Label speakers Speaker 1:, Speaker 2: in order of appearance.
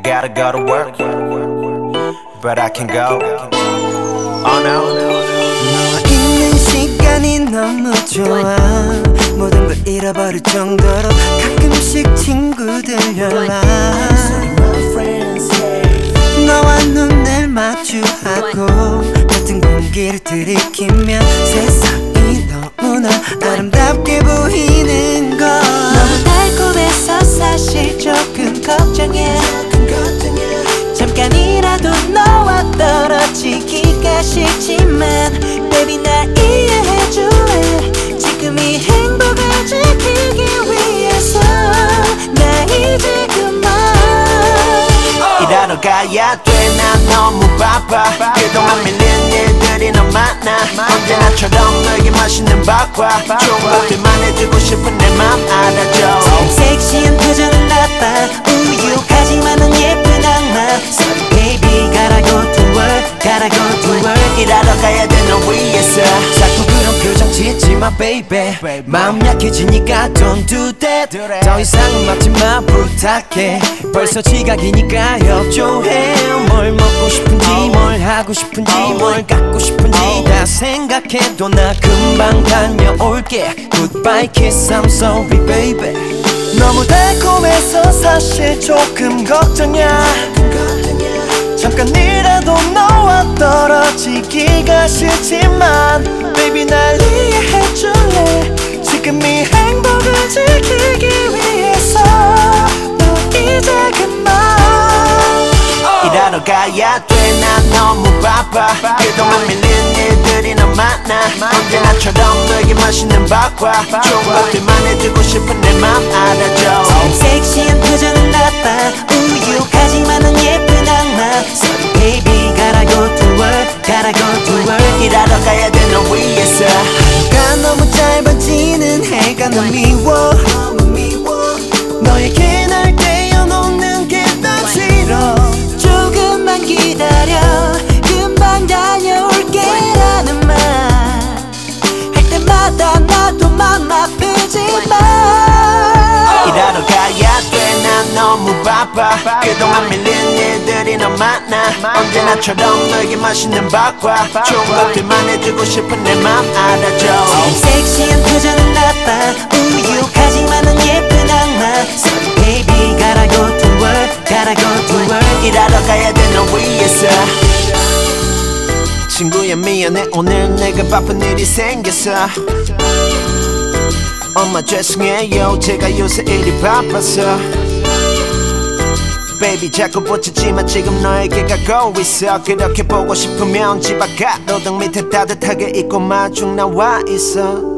Speaker 1: gotta go to work, but I can go. Oh no.
Speaker 2: 너와 있는 시간이 너무 좋아. 모든 걸 잃어버릴 정도로 가끔씩 친구들 연락. 너와 눈을 마주하고 같은 공기를 들이키면 세상이 너무나 아름답게 보이는 걸. 너무 달콤해서 사실 조금 걱정해. 잠깐이라도 너와 떨어지기가 싫지만 Baby 날 이해해줄래. 지금 이 행복을 지키기 위해서 나 이제 그만
Speaker 1: 일하러 가야 돼. 난 너무 바빠. 그동안 밀린 일들이 너무 많아. 언제나처럼 너에게 맛있는 밥과 좋은 것들만 해주고 싶은 내 맘 알아줘.
Speaker 2: 섹시한 표정은 나빠. 우유하지만 넌 예쁜 악마. Sorry baby gotta go to work, gotta go to work.
Speaker 1: 일하러 가야 돼 너 위해서.
Speaker 2: 자꾸 그런 표정 짓지 마 baby. 마음 약해지니까 don't do that. 더 이상은 막지 마 부탁해. 벌써 지각이니까 협조해. 뭘 먹고 싶은지 뭘 하고 싶은지 뭘 갖고 싶은지 다 생각해도 나 금방 다녀올게. Goodbye kiss I'm sorry baby. 너무 달콤해서 사실 조금 걱정이야. 잠깐이라도 너와 떨어지기가 싫지만 Baby 날 이해해줄래. 지금 이 행복을 지키기 위해서 너 이제 그만
Speaker 1: 일하러 가야 돼. 난 너무 바빠. 그동안 밀린 일들이 너무 많아. 언제나처럼 너에게 맛있는 밥과 좋은 것들만 해주고 싶은 내 맘 알아줘.
Speaker 2: 섹시한 표정은 나빠. 우유하지만 넌 예쁜 악마. Sorry baby gotta go to work, gotta go to work.
Speaker 1: 일하러 가야 돼 너 위해서.
Speaker 2: 해가 너무 짧아지는 해가 너무 미워. 너에게 날 떼어놓는 게 난 싫어. 조금만 기다려 금방 다녀올게 라는 말 할 때마다 나도 맘 아프지만
Speaker 1: 일하러 가야 돼. 난 너무 바빠. 그동안 밀린 일들이 너무 많아. 언제나처럼 너에게 맛있는 밥과 좋은 것들만 해주고 싶은 내 맘 알아줘.
Speaker 2: 섹시한 표정은 나빠. 우유하지만 넌 예쁜 악마. Sorry baby gotta go to work, gotta go to work.
Speaker 1: 일하러 가야 돼 너 위해서. 친구야 미안해 오늘 내가 바쁜 일이 생겼어. 엄마 죄송해요 제가 요새 일이 바빠서. Baby 자꾸 붙이지만 지금 너에게 가고 있어. 그렇게 보고 싶으면 집 앞 가로등 밑에 따뜻하게 입고 마중 나와 있어.